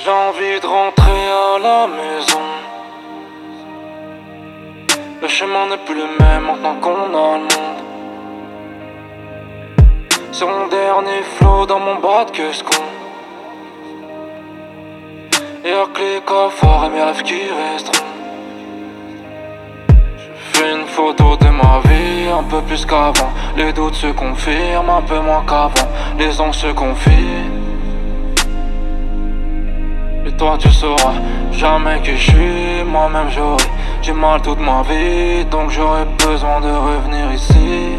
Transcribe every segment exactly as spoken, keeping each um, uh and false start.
J'ai envie de rentrer à la maison. Le chemin n'est plus le même maintenant qu'on a le monde. C'est mon dernier flow dans mon bas de que ce qu'on. Y'a que les coffres et mes rêves qui resteront. Je fais une photo de ma vie, un peu plus qu'avant. Les doutes se confirment, un peu moins qu'avant. Les anges se confient. Et toi tu sauras jamais qui je suis. Moi-même j'aurai du mal toute ma vie, donc j'aurai besoin de revenir ici.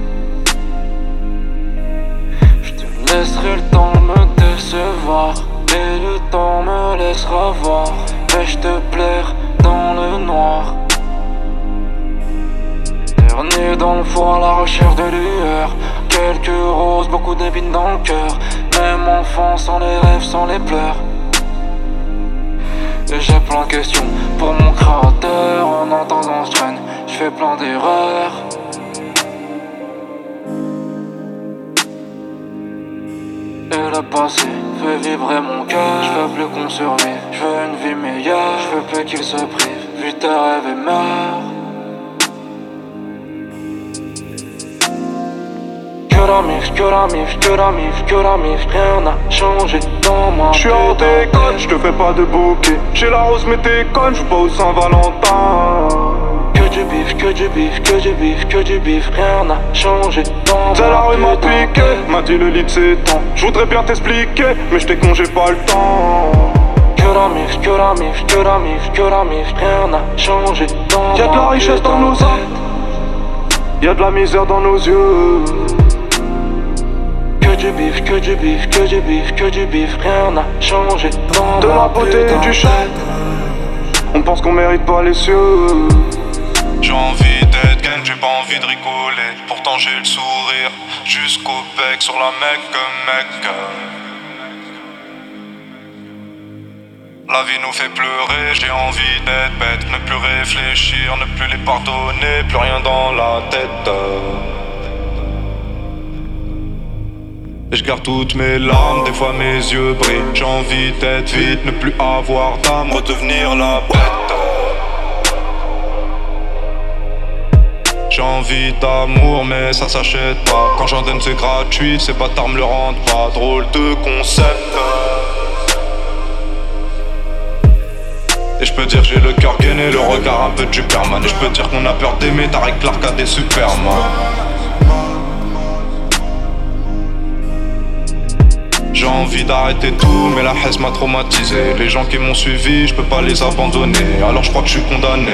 Je te laisserai le temps de me décevoir, et le temps me laissera voir. Vais-je te plaire dans le noir? Dernier dans le four à la recherche de lueur. Quelques roses, beaucoup d'épines dans le cœur. Même enfant sans les rêves, sans les pleurs. Et j'ai plein de questions pour mon créateur. En entendant ce train, je fais plein d'erreurs. Et le passé fait vibrer mon cœur. Je veux plus qu'on survive, je veux une vie meilleure. Je veux plus qu'il se prive, vite tes rêves et meurt. Que la mif, que la mif, que la mif, que la mif, rien n'a changé dans ma vie. J'suis hors déconne, j'te fais pas de bouquet. J'ai la rose mais t'es conne, j'joue pas au Saint-Valentin. Que du bif, que du bif, que du bif, que du bif, rien n'a changé dans ma vie. T'as la rue m'a piqué, m'a dit le lit s'étend. J'voudrais bien t'expliquer, mais j't'ai con, j'ai pas le temps. Que la mif, que la mif, que la mif, que la mif, rien n'a changé dans ma vie. Y'a de la richesse dans nos âmes, y'a de la misère dans nos yeux. Que du bif, que du bif, que du bif, que du bif, rien n'a changé dans De ma la beauté et du charme, on pense qu'on mérite pas les cieux. J'ai envie d'être gang, j'ai pas envie de rigoler. Pourtant j'ai le sourire jusqu'au bec sur la Mecque, mec. La vie nous fait pleurer, j'ai envie d'être bête. Ne plus réfléchir, ne plus les pardonner, plus rien dans la tête. Et je garde toutes mes larmes, des fois mes yeux brillent. J'ai envie d'être vite, ne plus avoir d'âme, redevenir la bête. J'ai envie d'amour mais ça s'achète pas. Quand j'en donne c'est gratuit, ces bâtards me le rendent pas. Drôle de concept. Et je peux dire j'ai le cœur gainé, le regard un peu de Superman. Et je peux dire qu'on a peur d'aimer, Tarek Clark a des Superman. J'ai envie d'arrêter tout mais la haine m'a traumatisé. Les gens qui m'ont suivi, je peux pas les abandonner. Alors je crois que je suis condamné.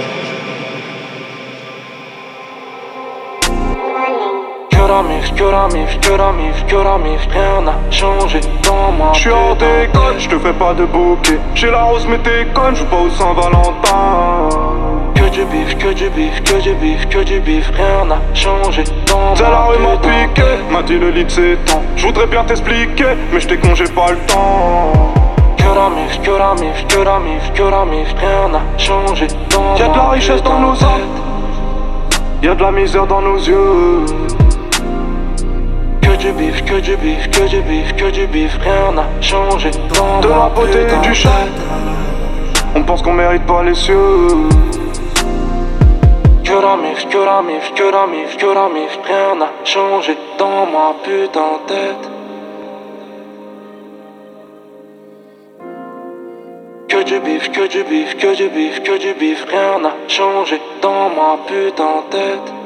Que la mif, que la mif, que la mif, que la mif, rien n'a changé dans ma vie. J'suis hors déconne, j'te fais pas de bouquet. J'ai la rose mais t'es conne, j'joue pas au Saint-Valentin. Que du bif, que du bif, que du bif, que du bif, rien n'a changé dans T'as la ma rue vie. m'a piqué, m'a dit le lit s'étend. J'voudrais bien t'expliquer, mais j't'ai con, j'ai pas le temps. Que la mif, que la mif, que la mif, que la mif, rien n'a changé dans Y'a de la ma richesse vie, dans nos ma âmes, y'a de la misère dans nos yeux. Que du bif, que du bif, que du bif, que du bif, rien n'a changé dans De ma la beauté putain et du de charme, tête. on pense qu'on mérite pas les cieux. Que la mif, que la mif, que la mif, que la mif, rien n'a changé dans ma putain de tête. Que du bif, que du bif, que du bif, que du bif, rien n'a changé dans ma putain de tête.